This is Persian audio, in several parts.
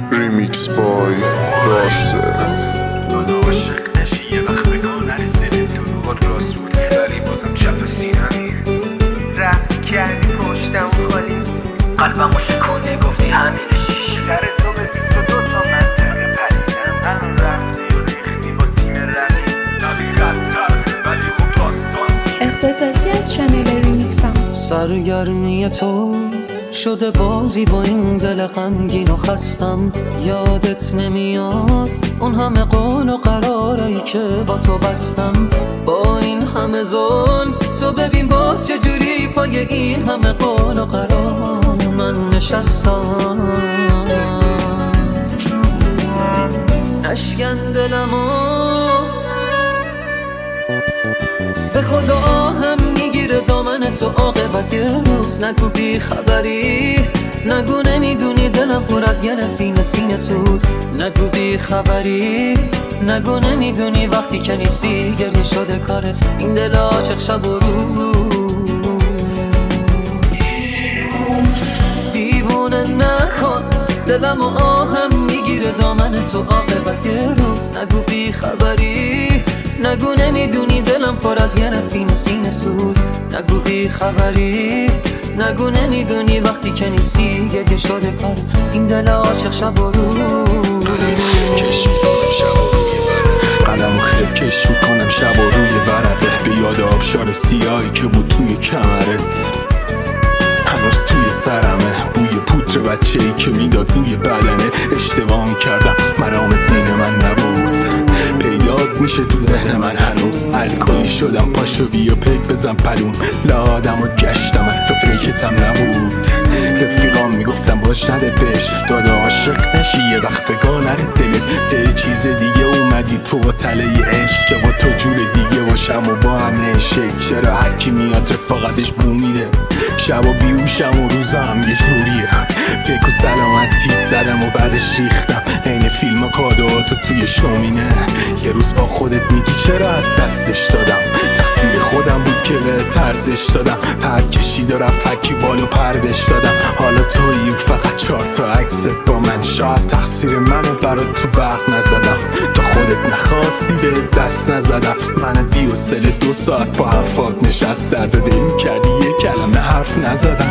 ریمیکس بای راسه عاشق نشی یه وقت بگاه نرسه دروغات راست بود ولی بازم چپ سینمی رفتی کردی پشتم خالی قلبمو شکونی گفتی همین شیش سر تو به 22 تا منطقه پریدم الان رفتی و ریختی با تیم رقی دقیقت تر ولی خوب داستان اختصاصی از چنل ریمیکسام. سرگرمی تو شده بازی با این دل غمگین و خستم. یادت نمیاد اون همه قول و قرارایی که با تو بستم. با این همه ظلم تو ببین باز چجوری پای این همه قول و قرار من نشستم. نشکن دلمو به خدا آهم میگیره دامن تو عاقبت یه روز. نگو بی خبری، نگو نمیدونی دلم پر از گرفین سینه سوز. نگو بی خبری، نگو نمیدونی وقتی که نیستی گریه شده کاره این دل عاشق شب و روز. دیوونه نکن دلم و آهم میگیره دامن تو عاقبت یه روز. نگو بی خبری، نگو نمیدونی دلم پر از گرفین سینه سوز. نگو بی خبری، نگو نمیدونی وقتی که نیستی گریه شده کار این دل عاشق شب و روز. قلم و خیلی کش میکنم شب و روی ورقه به یاد آبشار سیاهی که بود توی کمرت. هنوز توی سرمه بوی پودر بچه‌ای که میداد بوی بدنه. اشتباه میکردم مرامت این من نبود. پیدات میشه تو ذهن من هنوز. الکلی شدم پاشو بیا پیک بزن پلون. لادم و گشتم تو پیکتم نبود. رفیقام میگفتم باش نده بهش دادا عاشق نشی یه وقت بگاه نره دلت. به چیز دیگه اومدی تو با تله عشق که با تو جور دیگه باشم و با هم نشک. چرا هرکی میاد رفاقتش بو میده. شبا بیوشم و روزم یه جوریه. فکر و سلامتیت زدم و بعدش ریختم این فیلم و کادواتو توی شومینه. یه روز با خودت میگی چرا از دستش دادم. تقصیر خودم بود که به ترزش دادم. پر کشید و رفت فکی بالو پر بش دادم. حالا توییم فقط 4 تا عکست با من. شاید تقصیر منو برات تو برق نزدم. تا خودت نخواستی به دست نزدم. من بی و سل 2 ساعت با حرفات نشست درد دل میکردی یه کلمه حرف نزدم.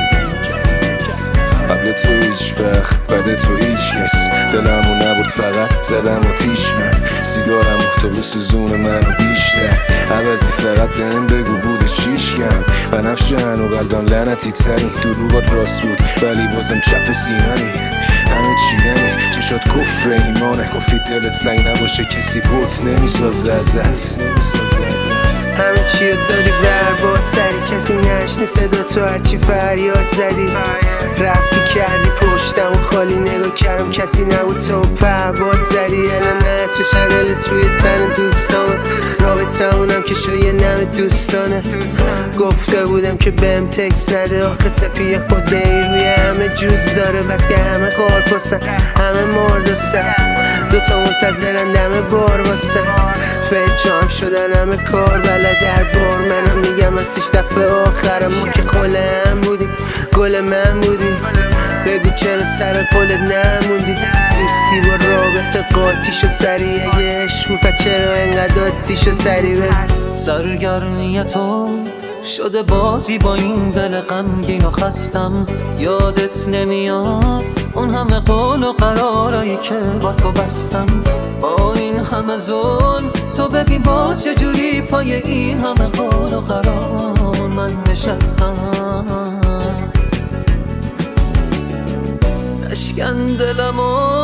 قبل تو هیچ وقت بعد تو هیچ کس. دلمو نبود فقط زدم و تیش من. سیگارم تو بسوزون منو بیشتر. عوضی فقط بهم بگو بودش چیش کم. بنفشه هنو قلبم لعنتی ترین. دروغات راست بود ولی بازم چپ سینمی. همه چی نمی چشات کفر ایمانه. گفتی دلت سنگ نباشه کسی بوت نمیسازه ازت. همه چی رو دادی برباد سری کسی نشنی صدا تو هرچی فریاد زدی. رفتی کردی پشتم و خالی نگاه کردم کسی نبود تو پهباد زدی. الان نه چه شنل توی تن دوستامه. رابطمونم که شو یه نم دوستانه. گفته بودم که بهم تکس نده. آخه سپی خود به روی همه جوز داره. بس که همه خار پستن همه مردستن. 2 تا منتظرن دم بار واسن. فجام شدن همه کار بلد در بار. منم میگم ازش دفعه آخرم ما که خلم بودی گل من بودی. بگو چرا سر قولت نموندی. دوستی با رابطه قاطی شد سریع. اگه عشق بود چرا انقدر عادی شد سریع. سرگرمی تو شده بازی با این دل غمگین و خستم. یادت نمیاد اون همه قول و قرارایی که با تو بستم. با این همه ظلم تو ببین باز چجوری پای این همه قول و قرار من نشستم. نشکن دلمو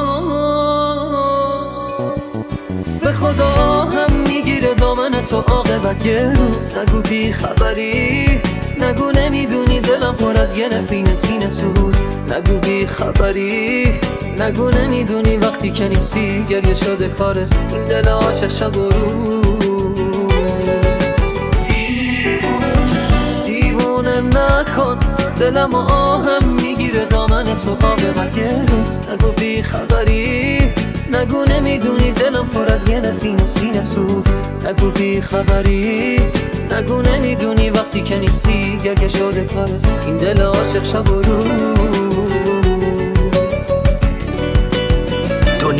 به خدا هم میگیره دامن تو عاقبت یه روز. نگو بی خبری، نگو نمیدونی دلم پر از گرفین سینه سوز. نگو بی خبری، نگو نمیدونی وقتی که نیستی گریه شده کاره این دل عاشق شب و روز. دیوونه نکن دلم و آهم میگیره دامن تو عاقبت یه روز. نگو بی خبری، نگو نمیدونی دلم پر از گرفین سینه سوز. نگو بی خبری، نگو نمیدونی وقتی که نیستی گریه شده کاره این دل عاشق شب و روز.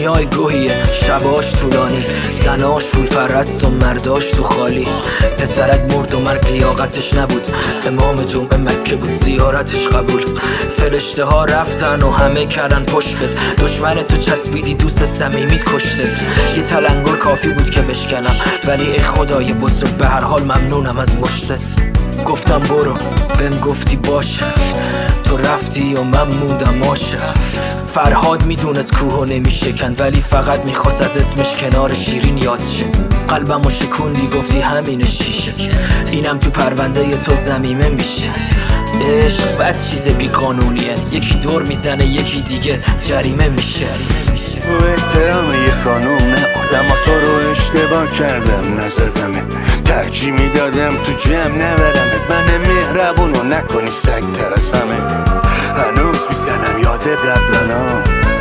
دنیای گوهیه، شباش طولانی، زناش فول پرست و مرداش تو خالی. پسرک مرد و مرگ لیاقتش نبود، امام جمعه مکه بود زیارتش قبول. فرشته ها رفتن و همه کردن پشت بد، دشمن تو چسبیدی دوست صمیمیت کشتت. یه تلنگر کافی بود که بشکنم، ولی ای خدای بزرگ به هر حال ممنونم از مشتت. گفتم برو، بهم گفتی باشه، تو رفتی و من موندم عاشق. فرهاد میدونست کوهو نمیشکن، ولی فقط میخواست از اسمش کنار شیرین یاد شه. قلبمو شکوندی گفتی همین شیشه، اینم تو پرونده تو ضمیمه میشه. عشق بد چیز بی قانونیه، یکی دور میزنه یکی دیگه جریمه میشه. و احترام یه خانوم نبودم، تو رو اشتباه کردم نزدمت، ترجیح میدادم تو جمع نبرمت. من مهربونو نکنی سگ ترسمت، هنوز میزنم یاد قبلنا،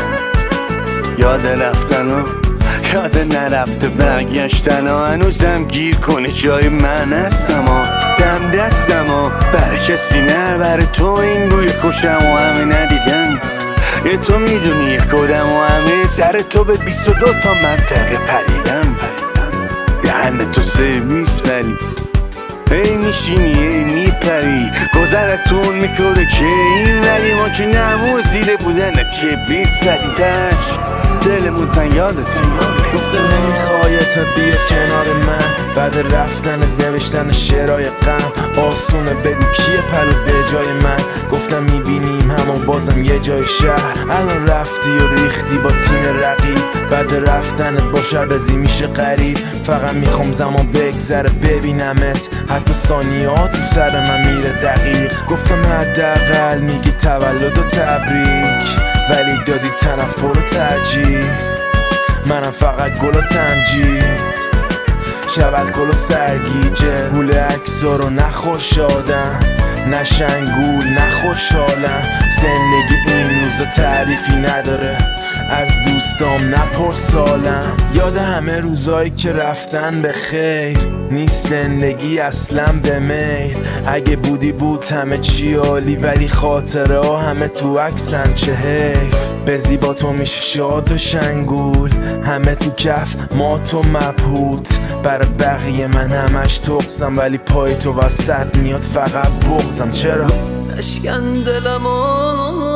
یاد رفتنا، یاد نرفته برگشتن ها. هنوزم گیر کنی جای من هستم ها، دم دستم ها، بر کسی نه بر تو این گوی کشم و همه ندیدن. یه تو میدونی خودم و همه سر تو به 22 تا منطقه پریدم. یعنی تو سیو نیست ولی ای میشینی ای میپری، گذرتون میکنه که این ولی ما که نمو زیر بودن که بیت زدیم تش دلمون تن یادت. گفته نمیخوای اسمت بیاد کنار من، بعد رفتنت نوشتن شعرهای غم. آسونه بگو کیه پلوت به جای من، گفتم میبینیم همه بازم یه جای شهر. الان رفتی و ریختی با تیم رقیب، بعد رفتنت با شربزی میشه غریب. فقط میخوام زمان بگذره ببینمت، حتی ثانیه ها تو سر من میره دقیق. گفتم حداقل میگی تولد و تبریک، ولی دادی تنفر و ترجیح. منم فقط گل و تمجید، شب گل و سرگیجه. گول اکسا رو نخوشادم، نه شنگول نه خوشحالم. زندگی این روزا تعریفی نداره، از دوستام نپرسالم. یاد همه روزایی که رفتن به خیر، نیست زندگی اصلا به میل. اگه بودی بود همه چی عالی، ولی خاطره ها همه تو عکسن چه حیف. به زیبا تو میشه شاد و شنگول، همه تو کف ما تو مبهوت. برای بقیه من همش تقصم، ولی پای تو وسط میاد فقط بغزم. چرا؟ اشکن دلمو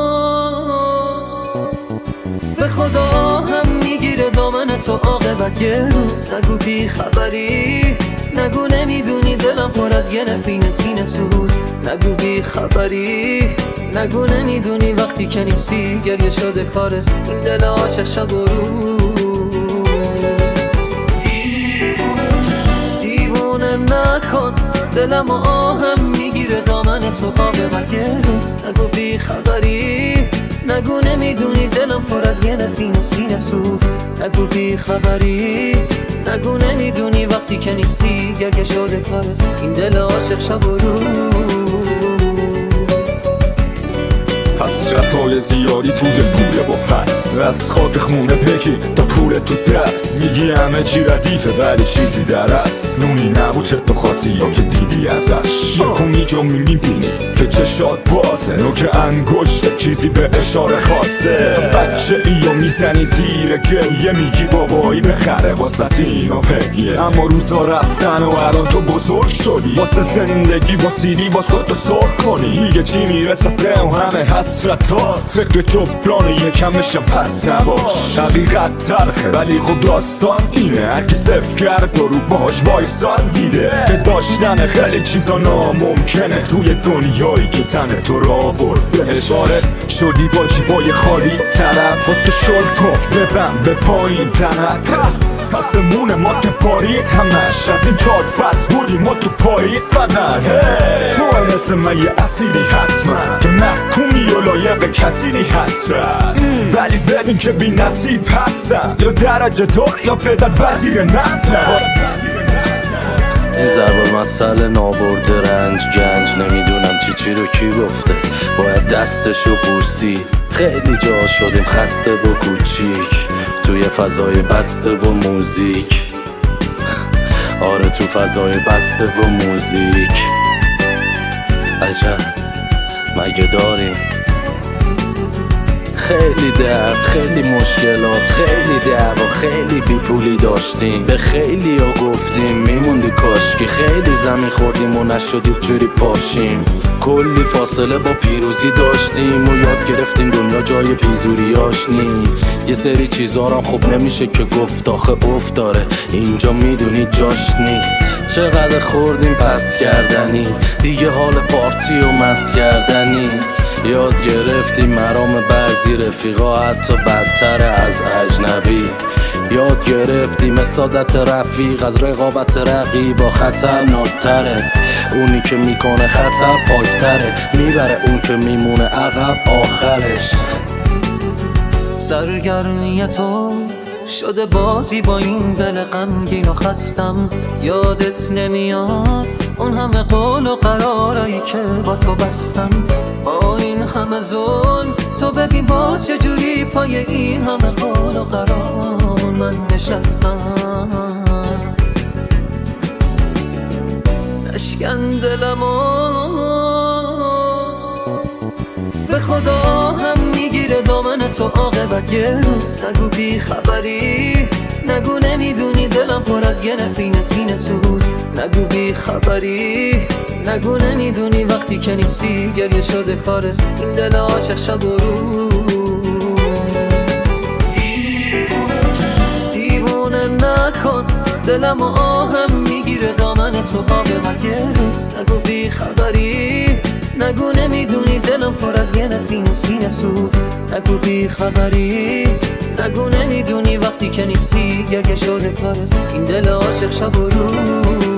به خدا هم میگیره دامن تو عاقبت یه روز. نگو بی خبری، نگو نمیدونی دلم پر از گرفین سینه سوز. نگو بی خبری، نگو نمیدونی وقتی که نیستی گریه شده کاره این دل عاشق شب و روز. دیوونه نکن دلم آهم میگیره دامن تو عاقبت یه روز. نگو بی خبری، نگو نمیدونی دلم پر از گرفین سینه سوز. نگو بی خبری، نگو نمیدونی وقتی که نیستی گریه شده کاره این دل عاشق شب و روز. حسرتای زیادی تو دل بوده با پس، از خاک خونه پکی تا پول تو دست. میگی همه چی ردیفه ولی چیزی در است، نونی نبود چه تو خاصی یا که دیدی ازش. یکونی جو میبینی که چشات بازه، نوک انگشت چیزی به اشاره خواسته. بچه ایو میزنی زیر گریه، میگی بابایی بخره واسه اینو پگیه. اما روزا رفتن و الان تو بزرگ شدی، واسه زندگی با سیدی باز خودتو سرخ کنی. میگه چی میرسه به و همه حسرتات، فکر جبران یکم بشم پس نباش. حقیقت تلخه ولی خود داستان اینه، هرکی صفر کرد رو باش وایسان دیده که داشتن خیلی چیزا ناممکنه توی دنیایی که تنه تو را برد. به اشاره شدی با جیبای خالی، طرفاتو شل کن ببن به پایین تنت. آسمون ما که پارید همش، از این 4 فصل بودیم ما تو پاییز و نه تو مثل من یه اسیدی حتما که محکومی و لایق کسیدی حسرت. ولی ببین که بی نصیب هستم، یا درجه دار یا پدر وزیر نفلم. این ضرب مسئله نابرده رنج گنج، نمیدونم چی رو کی گفته، باید دستشو بوسید. خیلی جا شدیم خسته و کوچیک، توی فضای بسته و موزیک. آره تو فضای بسته و موزیک. عجب مگه داریم خیلی درد، خیلی مشکلات، خیلی دعوا، خیلی بیپولی داشتیم. به خیلی ها گفتیم میموندی کاشکی، خیلی زمین خوردیم و نشدید جوری پاشیم. کلی فاصله با پیروزی داشتیم و یاد گرفتیم دنیا جای پیزوریاش نی. یه سری چیزا رو خوب نمیشه که گفت، آخه افت داره اینجا میدونی جاش نی. چقدر خوردیم پس کردنی، دیگه حال پارتی و مس کردنی. یاد گرفتیم مرام بعضی رفیقا حتی بدتر از اجنبی. یاد گرفتیم اسادت رفیق از رقابت رقیبا خطرناکتره. اونی که میکنه خطر پاکتره، میبره اون که میمونه عقب آخرش. سرگرمی تو شده بازی با این دل غمگین و خستم. یادت نمیاد اون همه قول و قرارایی که با تو بستم. با این همه ظلم تو ببین باز چجوری پای این همه قول و قرار من نشستم. نشکن دلمو به خدا هم میگیره دامن تو عاقبت یه روز. نگو بی خبری، نگو نمیدونی دلم پر از گرفین سینه سوز. نگو بی خبری، نگو نمیدونی وقتی که نیستی گریه شده کاره این دل عاشق شب و روز. دیوونه نکن دلم و آهم میگیره دامن تو عاقبت یه روز. نگو بی خبری، نگو نمیدونی دلم پر از گرفین سینه سوز. نگو بی خبری، نگو نمیدونی وقتی که نیستی گریه شده کاره این دل عاشق شب و روز.